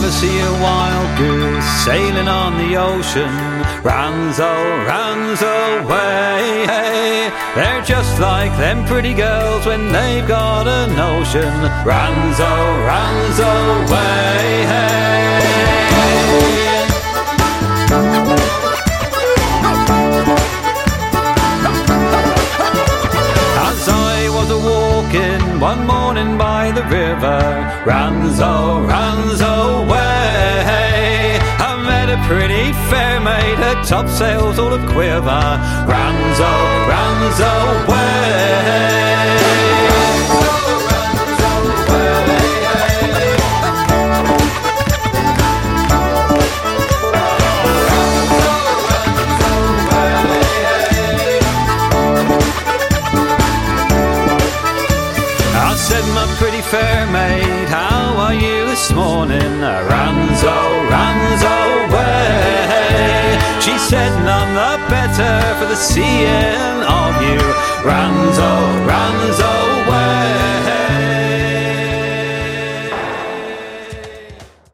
ever see a wild goose sailing on the ocean? Runs away. They're just like them pretty girls when they've got a notion. Runs away. As I was a-walking one morning by the river, runs away, I met a pretty fair maid, her topsails all a-quiver. Runs away. I said, my pretty fair maid, how are you this morning? Runs away. She said, none the better for the seeing of you. Runs away.